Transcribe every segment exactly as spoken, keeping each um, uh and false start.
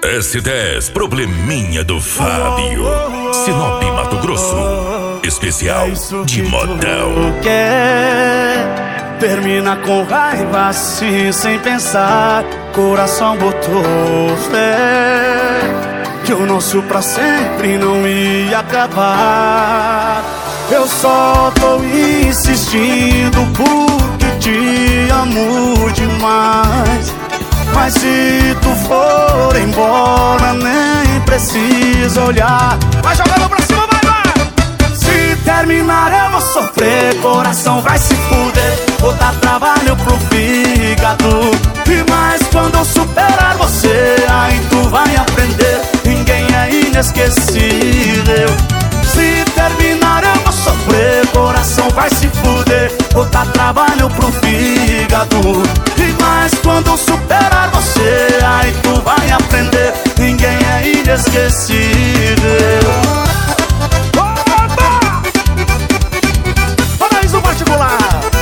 S dez, Probleminha do Fábio. Sinop, Mato Grosso. Especial de modão. Quer, termina com raiva assim, sem pensar. Coração botou fé que o nosso pra sempre não ia acabar. Eu só tô insistindo porque te amo demais. Mas se tu for embora, nem precisa olhar. Vai jogando pra cima, vai, vai! Se terminar eu vou sofrer, coração vai se fuder. Vou dar trabalho pro fígado. E mais quando eu superar você, aí tu vai aprender. Ninguém é inesquecível. Se terminar eu vou sofrer, coração vai se fuder. Vou dar trabalho pro fígado. E mais quando eu superar você, aí tu vai aprender. Ninguém é inesquecível. Opa! Paraíso particular.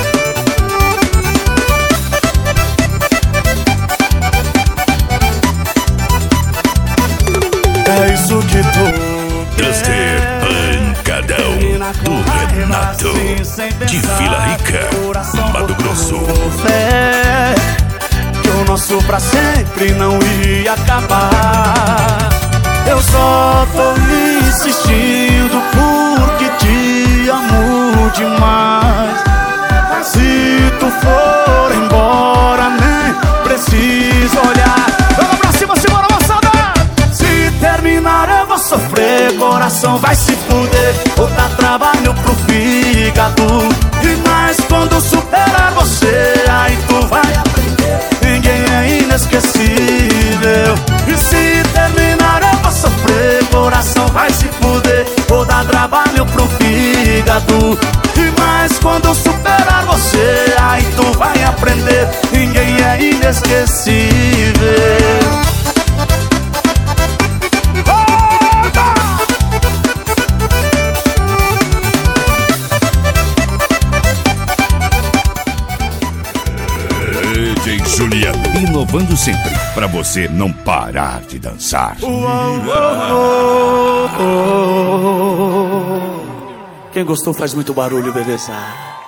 É isso que tu Duster Pancadão do Renato, de Vila Rica, Mato Grosso. Fé que o nosso pra sempre não ia acabar. Eu só tô insistindo porque te amo demais. Mas se tu for embora, nem precisa olhar. Vamos pra cima, segura a moçada! Se terminar eu vou sofrer, coração vai se fuder. Vou dar trabalho pro fígado. E mais quando superar você, aí tu vai aprender. Ninguém é inesquecível. E se terminar eu vou sofrer, coração vai se fuder. Vou dar trabalho pro fígado. E mais quando superar você, aí tu vai aprender. Ninguém é inesquecível. D J Juliano, inovando sempre, pra você não parar de dançar. Uou, uou, uou, uou. Quem gostou faz muito barulho, beleza?